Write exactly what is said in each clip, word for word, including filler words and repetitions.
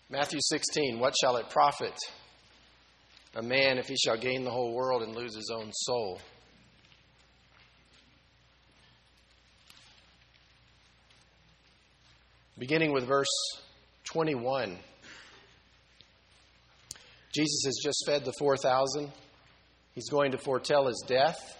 Matthew sixteen, what shall it profit a man if he shall gain the whole world and lose his own soul? Beginning with verse twenty-one. Jesus has just fed the four thousand. He's going to foretell his death.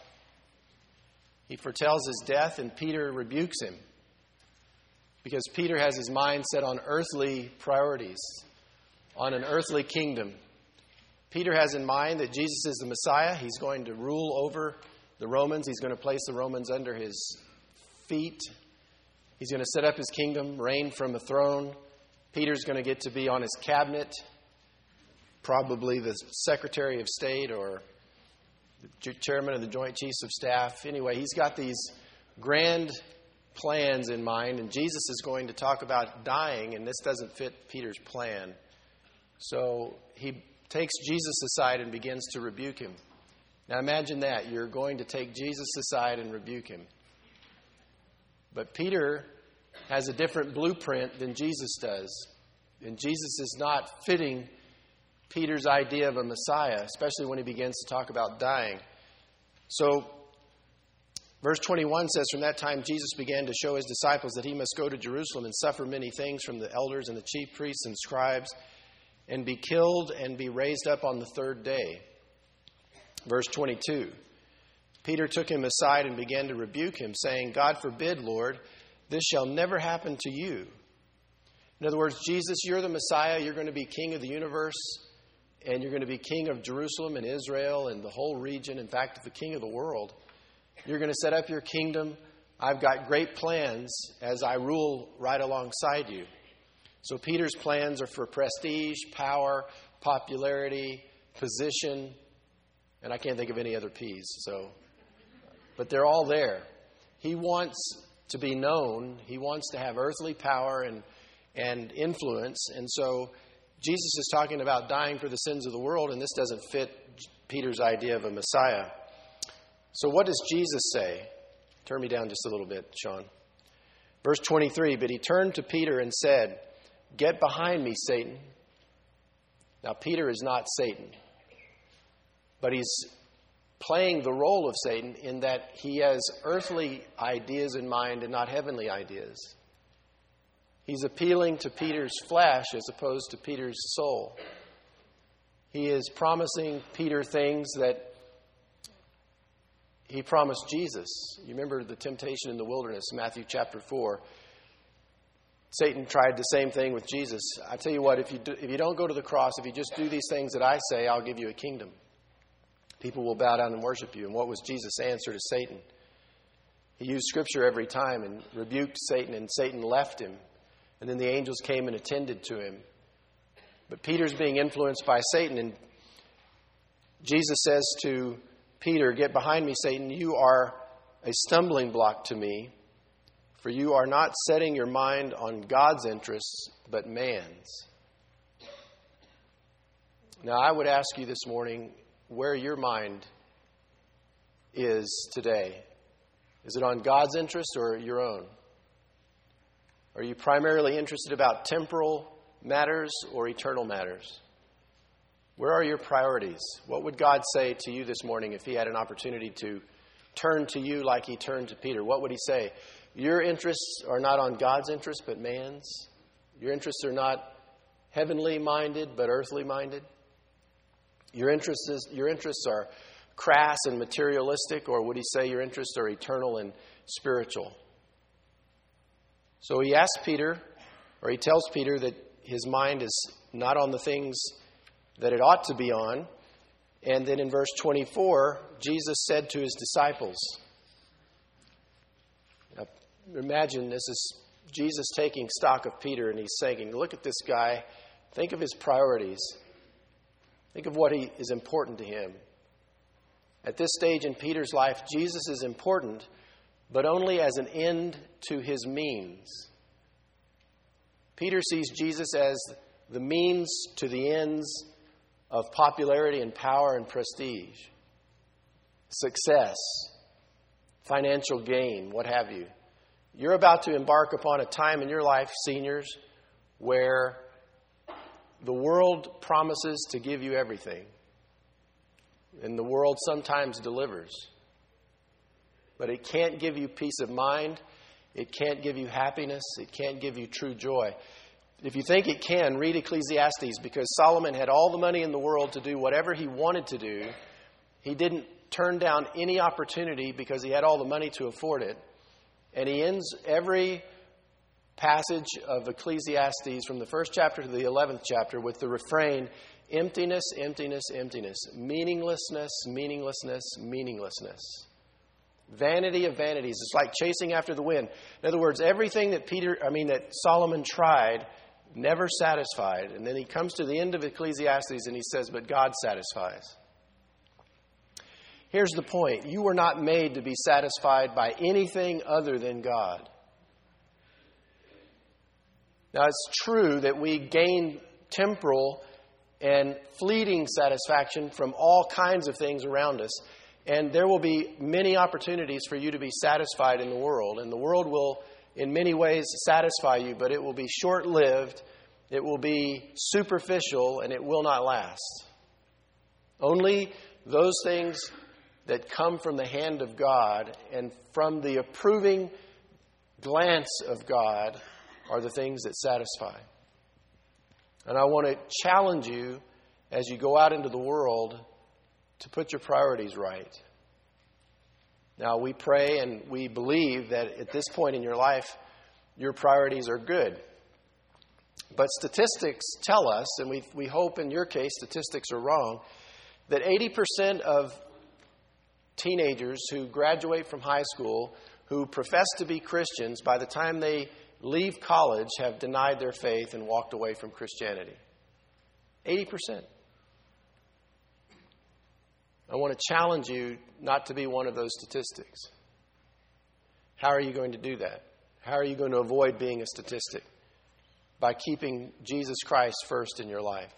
He foretells his death, and Peter rebukes him because Peter has his mind set on earthly priorities, on an earthly kingdom. Peter has in mind that Jesus is the Messiah. He's going to rule over the Romans. He's going to place the Romans under his feet. He's going to set up his kingdom, reign from a throne. Peter's going to get to be on his cabinet, probably the Secretary of State or the chairman of the Joint Chiefs of Staff. Anyway, he's got these grand plans in mind, and Jesus is going to talk about dying, and this doesn't fit Peter's plan. So he takes Jesus aside and begins to rebuke him. Now imagine that. You're going to take Jesus aside and rebuke him. But Peter has a different blueprint than Jesus does. And Jesus is not fitting Peter's idea of a Messiah, especially when he begins to talk about dying. So, verse twenty-one says, from that time Jesus began to show his disciples that he must go to Jerusalem and suffer many things from the elders and the chief priests and scribes, and be killed and be raised up on the third day. Verse twenty-two. Peter took him aside and began to rebuke him, saying, God forbid, Lord, this shall never happen to you. In other words, Jesus, you're the Messiah. You're going to be king of the universe. And you're going to be king of Jerusalem and Israel and the whole region. In fact, the king of the world. You're going to set up your kingdom. I've got great plans as I rule right alongside you. So Peter's plans are for prestige, power, popularity, position. And I can't think of any other P's. So, but they're all there. He wants to be known. He wants to have earthly power and, and influence. And so Jesus is talking about dying for the sins of the world, and this doesn't fit Peter's idea of a Messiah. So what does Jesus say? Turn me down just a little bit, Sean. Verse twenty-three, but he turned to Peter and said, get behind me, Satan. Now, Peter is not Satan, but he's playing the role of Satan in that he has earthly ideas in mind and not heavenly ideas. He's appealing to Peter's flesh as opposed to Peter's soul. He is promising Peter things that he promised Jesus. You remember the temptation in the wilderness, Matthew chapter four. Satan tried the same thing with Jesus. I tell you what, if you do, if you don't go to the cross, if you just do these things that I say, I'll give you a kingdom. People will bow down and worship you. And what was Jesus' answer to Satan? He used Scripture every time and rebuked Satan, and Satan left him. And then the angels came and attended to him. But Peter's being influenced by Satan. And Jesus says to Peter, get behind me, Satan. You are a stumbling block to me, for you are not setting your mind on God's interests, but man's. Now, I would ask you this morning where your mind is today. Is it on God's interest or your own? Are you primarily interested about temporal matters or eternal matters? Where are your priorities? What would God say to you this morning if he had an opportunity to turn to you like he turned to Peter? What would he say? Your interests are not on God's interest, but man's. Your interests are not heavenly minded, but earthly minded. Your interests, is, your interests are crass and materialistic, or would he say your interests are eternal and spiritual? So he asks Peter, or he tells Peter that his mind is not on the things that it ought to be on. And then in verse twenty-four, Jesus said to his disciples, now, imagine this is Jesus taking stock of Peter, and he's saying, look at this guy. Think of his priorities. Think of what he, is important to him. At this stage in Peter's life, Jesus is important, but only as an end to his means. Peter sees Jesus as the means to the ends of popularity and power and prestige, success, financial gain, what have you. You're about to embark upon a time in your life, seniors, where the world promises to give you everything. And the world sometimes delivers. But it can't give you peace of mind. It can't give you happiness. It can't give you true joy. If you think it can, read Ecclesiastes, because Solomon had all the money in the world to do whatever he wanted to do. He didn't turn down any opportunity because he had all the money to afford it. And he ends every passage of Ecclesiastes from the first chapter to the eleventh chapter with the refrain, emptiness, emptiness, emptiness, meaninglessness, meaninglessness, meaninglessness. Vanity of vanities. It's like chasing after the wind. In other words, everything that Peter, I mean, that Solomon tried never satisfied. And then he comes to the end of Ecclesiastes and he says, but God satisfies. Here's the point. You were not made to be satisfied by anything other than God. Now, it's true that we gain temporal and fleeting satisfaction from all kinds of things around us. And there will be many opportunities for you to be satisfied in the world. And the world will, in many ways, satisfy you, but it will be short-lived, it will be superficial, and it will not last. Only those things that come from the hand of God and from the approving glance of God are the things that satisfy. And I want to challenge you as you go out into the world to put your priorities right. Now, we pray and we believe that at this point in your life, your priorities are good. But statistics tell us, and we, we hope in your case statistics are wrong, that eighty percent of teenagers who graduate from high school, who profess to be Christians, by the time they leave college, have denied their faith and walked away from Christianity. eighty percent. I want to challenge you not to be one of those statistics. How are you going to do that? How are you going to avoid being a statistic? By keeping Jesus Christ first in your life.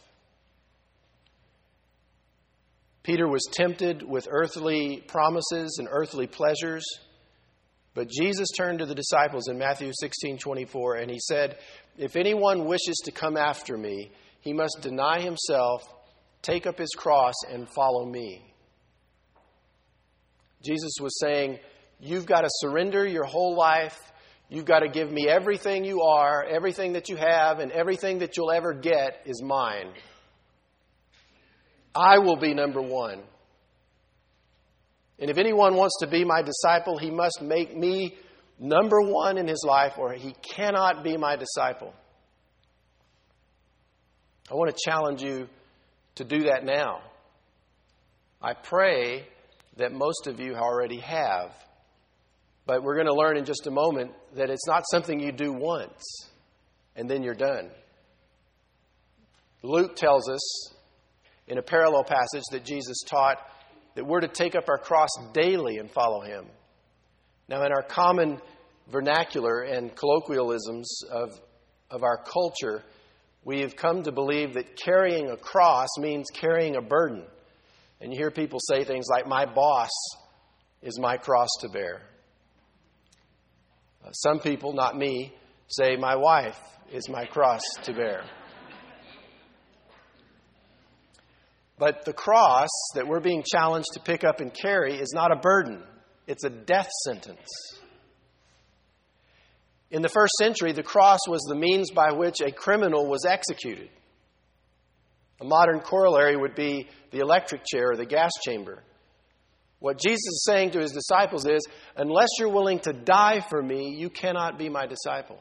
Peter was tempted with earthly promises and earthly pleasures, but Jesus turned to the disciples in Matthew sixteen twenty-four and he said, if anyone wishes to come after me, he must deny himself, take up his cross, and follow me. Jesus was saying, you've got to surrender your whole life. You've got to give me everything you are, everything that you have, and everything that you'll ever get is mine. I will be number one. And if anyone wants to be my disciple, he must make me number one in his life, or he cannot be my disciple. I want to challenge you to do that now. I pray that most of you already have. But we're going to learn in just a moment that it's not something you do once and then you're done. Luke tells us in a parallel passage that Jesus taught that we're to take up our cross daily and follow him. Now, in our common vernacular and colloquialisms of, of our culture, we have come to believe that carrying a cross means carrying a burden. And you hear people say things like, my boss is my cross to bear. Uh, some people, not me, say, my wife is my cross to bear. But the cross that we're being challenged to pick up and carry is not a burden. It's a death sentence. In the first century, the cross was the means by which a criminal was executed. A modern corollary would be the electric chair or the gas chamber. What Jesus is saying to his disciples is, unless you're willing to die for me, you cannot be my disciple.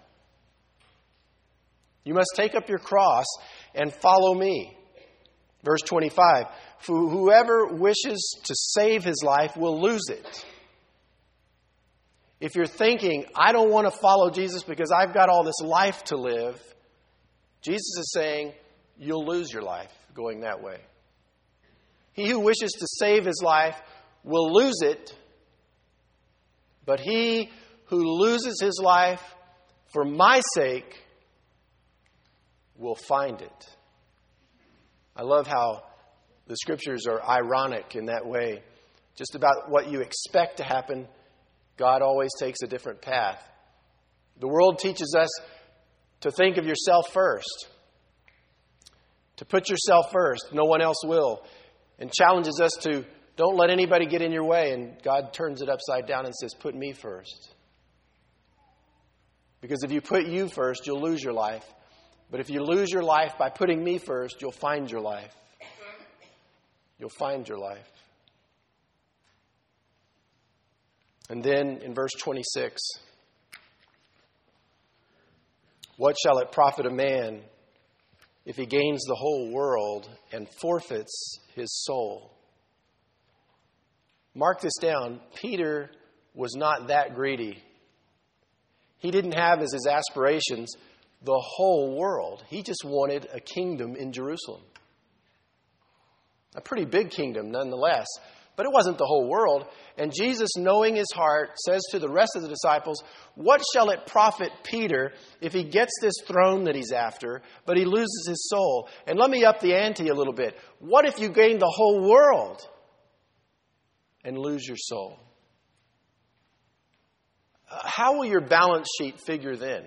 You must take up your cross and follow me. Verse twenty-five, for whoever wishes to save his life will lose it. If you're thinking, I don't want to follow Jesus because I've got all this life to live, Jesus is saying, you'll lose your life going that way. He who wishes to save his life will lose it, but he who loses his life for my sake will find it. I love how the scriptures are ironic in that way. Just about what you expect to happen, God always takes a different path. The world teaches us to think of yourself first. to put yourself first. No one else will. And challenges us to don't let anybody get in your way. And God turns it upside down and says, put me first. Because if you put you first, you'll lose your life. But if you lose your life by putting me first, you'll find your life. You'll find your life. And then in verse twenty-six, what shall it profit a man if he gains the whole world and forfeits his soul? Mark this down. Peter was not that greedy. He didn't have as his aspirations the whole world. He just wanted a kingdom in Jerusalem. A pretty big kingdom nonetheless. But it wasn't the whole world. And Jesus, knowing his heart, says to the rest of the disciples, what shall it profit Peter if he gets this throne that he's after, but he loses his soul? And let me up the ante a little bit. What if you gain the whole world and lose your soul? Uh, how will your balance sheet figure then?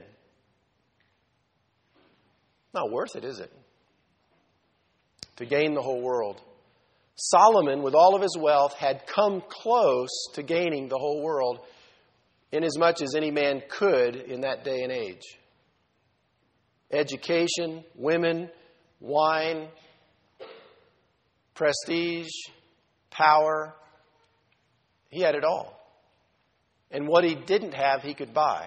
Not worth it, is it? To gain the whole world. Solomon, with all of his wealth, had come close to gaining the whole world, inasmuch as any man could in that day and age. Education, women, wine, prestige, power. He had it all. And what he didn't have, he could buy.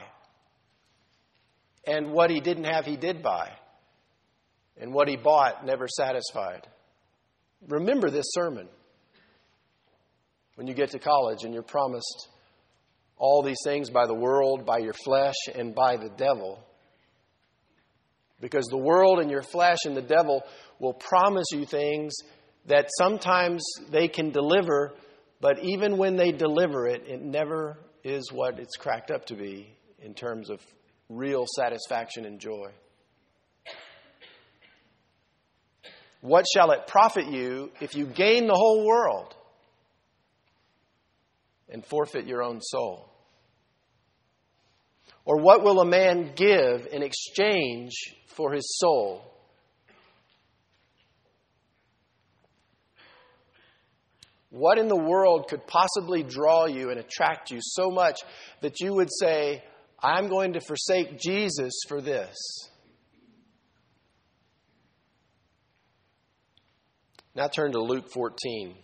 And what he didn't have, he did buy. And what he bought never satisfied. Remember this sermon when you get to college and you're promised all these things by the world, by your flesh, and by the devil. Because the world and your flesh and the devil will promise you things that sometimes they can deliver, but even when they deliver it, it never is what it's cracked up to be in terms of real satisfaction and joy. What shall it profit you if you gain the whole world and forfeit your own soul? Or what will a man give in exchange for his soul? What in the world could possibly draw you and attract you so much that you would say, I'm going to forsake Jesus for this? Now turn to Luke fourteen.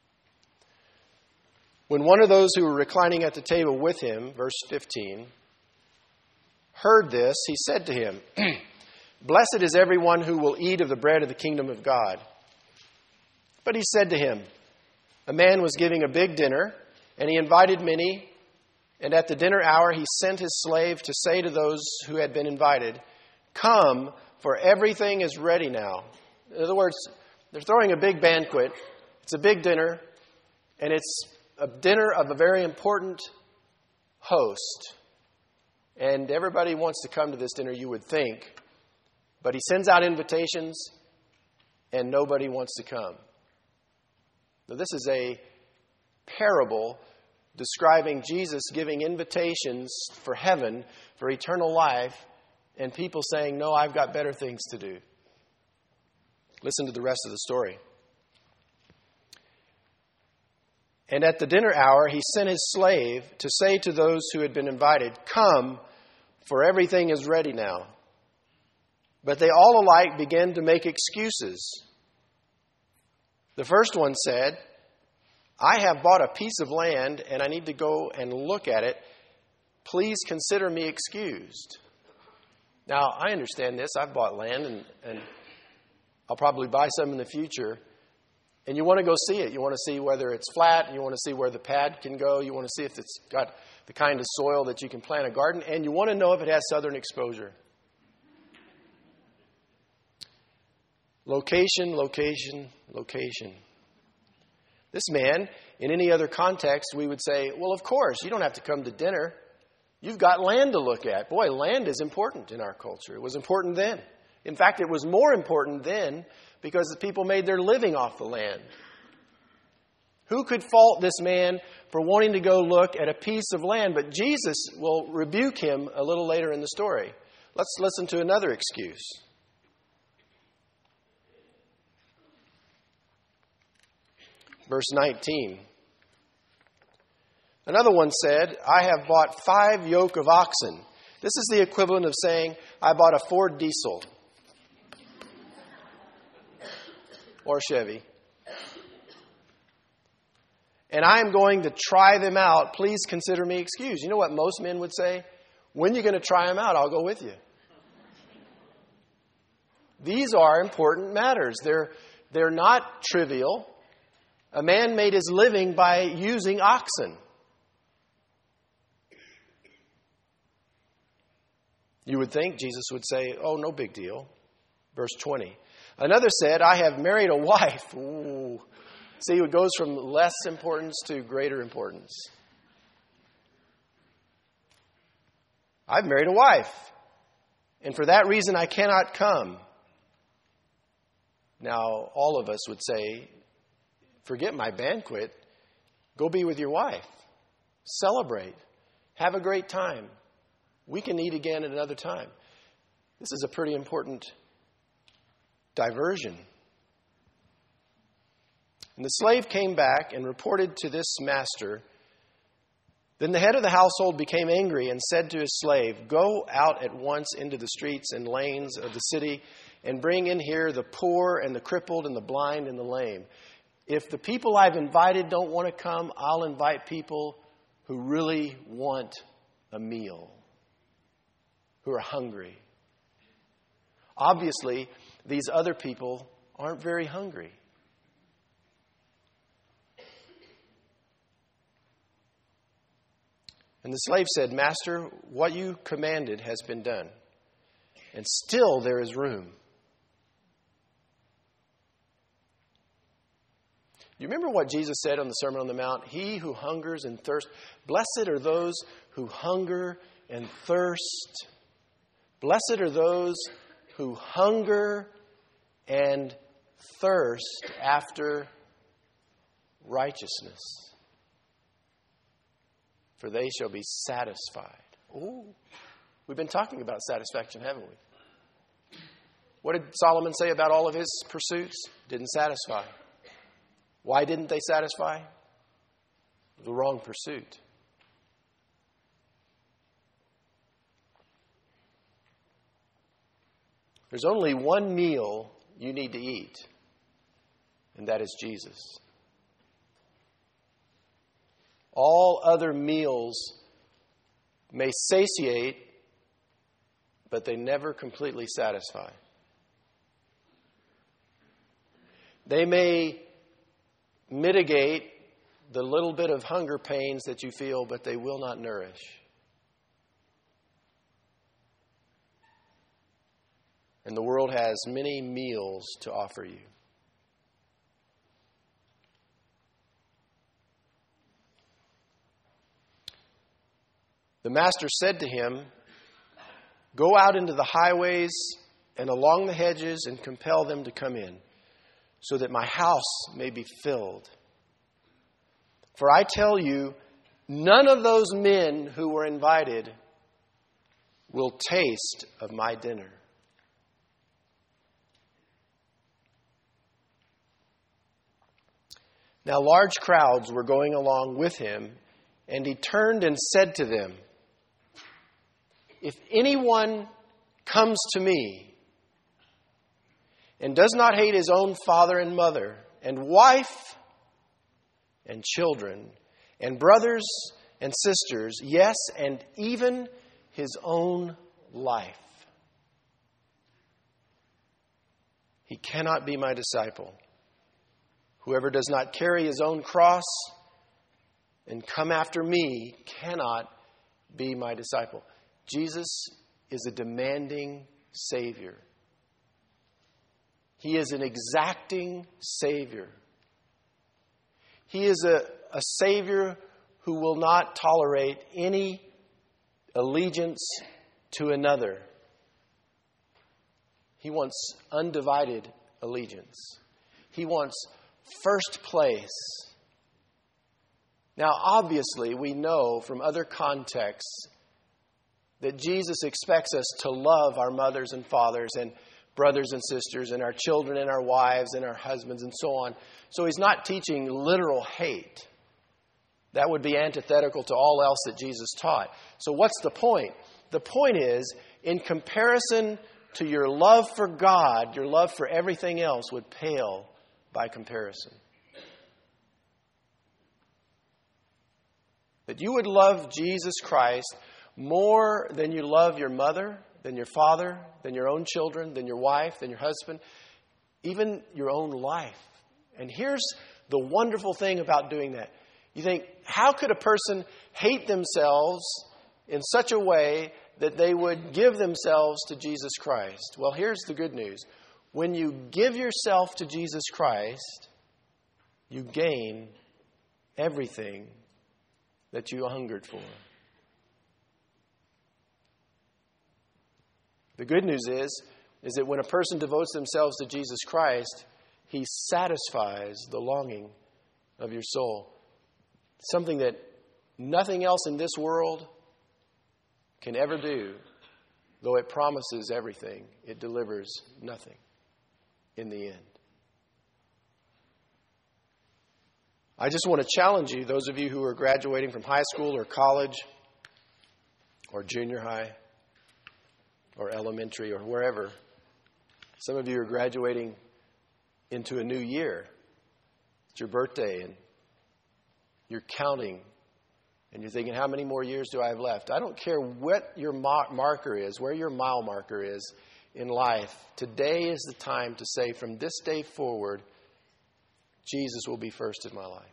When one of those who were reclining at the table with him, verse fifteen, heard this, he said to him, Blessed is everyone who will eat of the bread of the kingdom of God. But he said to him, a man was giving a big dinner, and he invited many, and at the dinner hour he sent his slave to say to those who had been invited, Come, for everything is ready now. In other words, they're throwing a big banquet. It's a big dinner, and it's a dinner of a very important host. And everybody wants to come to this dinner, you would think. But he sends out invitations, and nobody wants to come. Now, this is a parable describing Jesus giving invitations for heaven, for eternal life, and people saying, no, I've got better things to do. Listen to the rest of the story. And at the dinner hour, he sent his slave to say to those who had been invited, Come, for everything is ready now. But they all alike began to make excuses. The first one said, I have bought a piece of land and I need to go and look at it. Please consider me excused. Now, I understand this. I've bought land and, and I'll probably buy some in the future. And you want to go see it. You want to see whether it's flat. You want to see where the pad can go. You want to see if it's got the kind of soil that you can plant a garden. And you want to know if it has southern exposure. Location, location, location. This man, in any other context, we would say, well, of course, you don't have to come to dinner. You've got land to look at. Boy, land is important in our culture. It was important then. In fact, it was more important then because the people made their living off the land. Who could fault this man for wanting to go look at a piece of land? But Jesus will rebuke him a little later in the story. Let's listen to another excuse. Verse nineteen. Another one said, I have bought five yoke of oxen. This is the equivalent of saying, I bought a Ford Diesel. Or Chevy. And I am going to try them out. Please consider me excused. You know what most men would say? When are you going to try them out? I'll go with you. These are important matters. They're, they're not trivial. A man made his living by using oxen. You would think Jesus would say, oh, no big deal. Verse twenty. Another said, I have married a wife. Ooh. See, it goes from less importance to greater importance. I've married a wife, and for that reason I cannot come. Now, all of us would say, forget my banquet. Go be with your wife. Celebrate. Have a great time. We can eat again at another time. This is a pretty important diversion. And the slave came back and reported to this master. Then the head of the household became angry and said to his slave, go out at once into the streets and lanes of the city and bring in here the poor and the crippled and the blind and the lame. If the people I've invited don't want to come, I'll invite people who really want a meal, who are hungry. Obviously, these other people aren't very hungry. And the slave said, Master, what you commanded has been done, and still there is room. You remember what Jesus said on the Sermon on the Mount? He who hungers and thirsts, blessed are those who hunger and thirst. Blessed are those who hunger and thirst after righteousness, for they shall be satisfied. Ooh, we've been talking about satisfaction, haven't we? What did Solomon say about all of his pursuits? Didn't satisfy. Why didn't they satisfy? The wrong pursuit. There's only one meal you need to eat, and that is Jesus. All other meals may satiate, but they never completely satisfy. They may mitigate the little bit of hunger pains that you feel, but they will not nourish. And the world has many meals to offer you. The master said to him, go out into the highways and along the hedges and compel them to come in, so that my house may be filled. For I tell you, none of those men who were invited will taste of my dinner. Now large crowds were going along with him, and he turned and said to them, if anyone comes to me and does not hate his own father and mother and wife and children and brothers and sisters, yes, and even his own life, he cannot be my disciple. Whoever does not carry his own cross and come after me cannot be my disciple. Jesus is a demanding Savior. He is an exacting Savior. He is a, a Savior who will not tolerate any allegiance to another. He wants undivided allegiance. He wants first place. Now, obviously, we know from other contexts that Jesus expects us to love our mothers and fathers and brothers and sisters and our children and our wives and our husbands and so on. So he's not teaching literal hate. That would be antithetical to all else that Jesus taught. So what's the point? The point is, in comparison to your love for God, your love for everything else would pale by comparison. That you would love Jesus Christ more than you love your mother, than your father, than your own children, than your wife, than your husband, even your own life. And here's the wonderful thing about doing that. You think, how could a person hate themselves in such a way that they would give themselves to Jesus Christ? Well, here's the good news. When you give yourself to Jesus Christ, you gain everything that you hungered for. The good news is, is that when a person devotes themselves to Jesus Christ, He satisfies the longing of your soul. Something that nothing else in this world can ever do. Though it promises everything, it delivers nothing in the end. I just want to challenge you, those of you who are graduating from high school or college or junior high or elementary or wherever. Some of you are graduating into a new year. It's your birthday and you're counting and you're thinking, how many more years do I have left? I don't care what your mar- marker is, where your mile marker is in life. Today is the time to say, from this day forward, Jesus will be first in my life.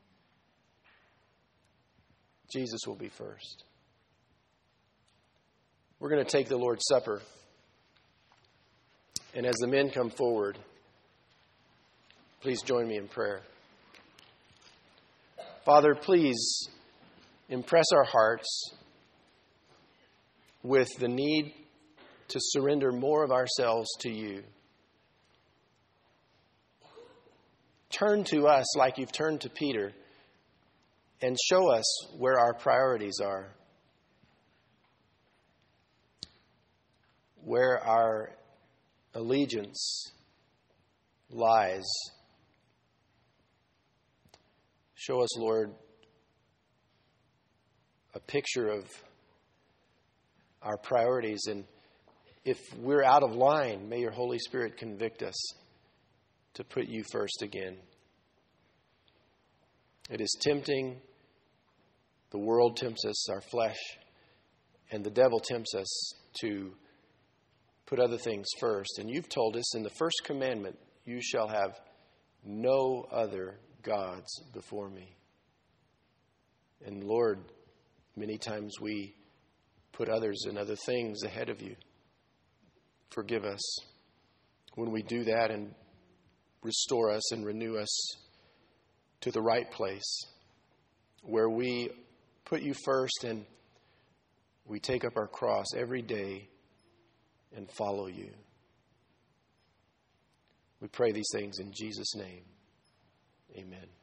Jesus will be first. We're going to take the Lord's Supper. And as the men come forward, please join me in prayer. Father, please impress our hearts with the need to surrender more of ourselves to you. Turn to us like you've turned to Peter and show us where our priorities are, where our allegiance lies. Show us, Lord, a picture of our priorities. And if we're out of line, may your Holy Spirit convict us to put you first again. It is tempting. The world tempts us, our flesh, and the devil tempts us to put other things first. And you've told us in the first commandment, you shall have no other gods before me. And Lord, many times we put others and other things ahead of you. Forgive us when we do that, and restore us and renew us to the right place where we put you first and we take up our cross every day and follow you. We pray these things in Jesus' name. Amen.